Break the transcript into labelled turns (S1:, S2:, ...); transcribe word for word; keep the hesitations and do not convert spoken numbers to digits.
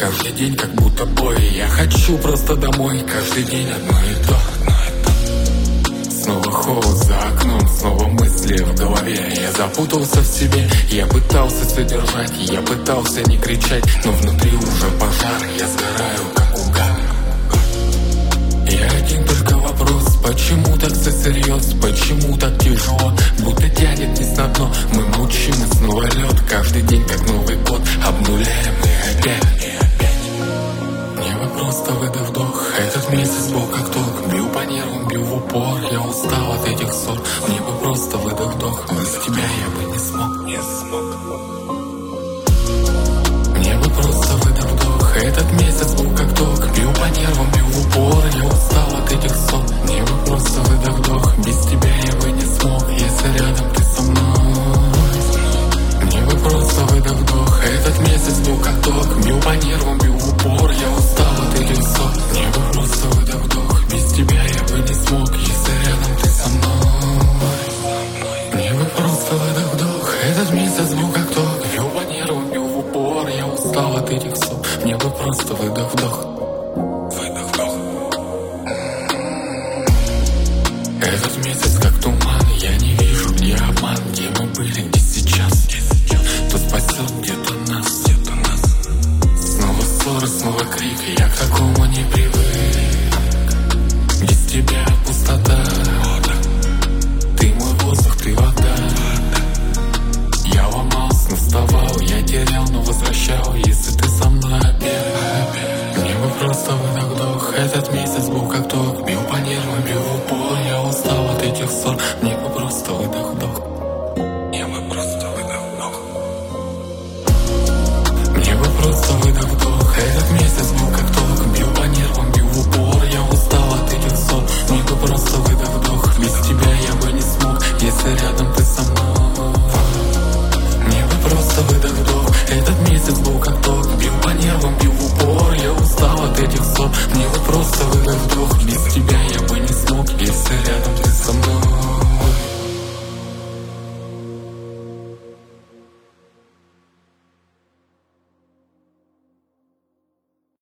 S1: каждый день как будто бой. Я хочу просто домой, каждый день одно и то, одно и то. Снова холод за окном, снова мысли в голове. Я запутался в себе, я пытался содержать, я пытался не кричать, но внутри уже пожар, я сгораю как угар. И один только вопрос, почему так все серьез, почему так тяжело, будто тянет вниз на дно. Мы молчим и снова лед, каждый день как Новый год, обнуляем и опять, и опять. Небо просто выдох-вдох, этот месяц был как ток, бил по нервам, бил в упор, я устал от этих ссор. Небо просто выдох-вдох, без тебя я бы не смог, не смог. Небо просто выдох-вдох, этот месяц был как ток, бил по нервам, бил в упор, я устал от этих ссор. Небо просто выдох-вдох, без тебя я бы не смог, если рядом ты со мной. Небо просто выдох-вдох, этот месяц был как ток, бил по нервам, бил в упор, я устал от этих ссор. Небо просто выдох-вдох, без тебя я бы не смог, если рядом ты со мной. Небо просто выдох-вдох, этот месяц был как ток, бил по нервам, бил в упор, я устал от этих ссор. Небо просто выдох-вдох, выдох-вдох. Этот месяц как туман, я не вижу, где обман, где мы были, где сейчас. Кто спасет где-то нас, где-то нас. Снова ссоры, снова крик, я к такому не привык. Без тебя пустота, ты мой воздух, ты вода. Я ломался, но вставал, я терял, но возвращал, если ты со мной опять. Небо просто выдох-вдох, этот месяц был как ток, бил по нервам, бил в упор, я устал от этих ссор. Небо просто выдох-вдох, небо просто выдох-вдох. Небо просто выдох-вдох, этот месяц был как ток, бил по нервам, бил в упор, я устал от этих ссор. Небо просто выдох-вдох, без тебя я бы не смог, если рядом ты со мной. Небо просто выдох-вдох, этот месяц был как ток, бил по нервам, бил в упор, я устал от этих ссор. Небо просто выдох-вдох, без тебя